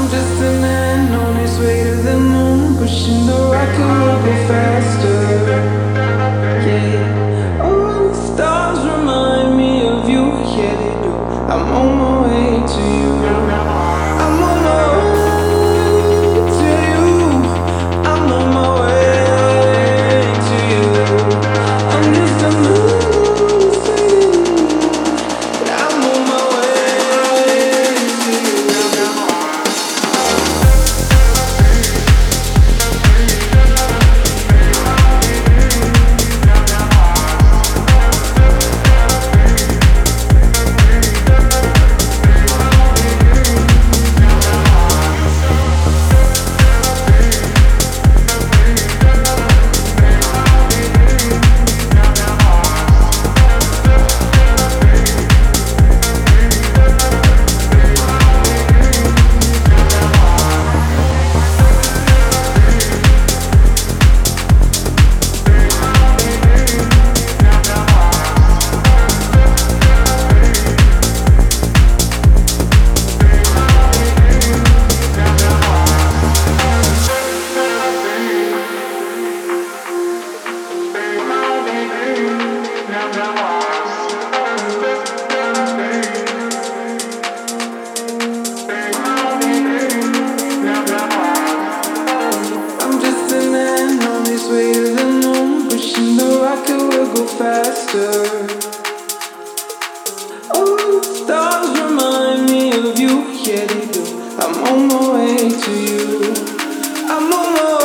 just a man on his way to the moon, pushing the rocket will go faster. Yeah. Oh, the stars remind me of you. Yeah, they do. I'm on my way to you. I'm on my way to you. I'm on my way to you. I'm just a moon singing. I'm on my way to you. I'm just a man on his way to the moon, pushing the rocket will go faster. Oh, the stars remind me of you, yeah they do. I'm on my way to you. I'm on my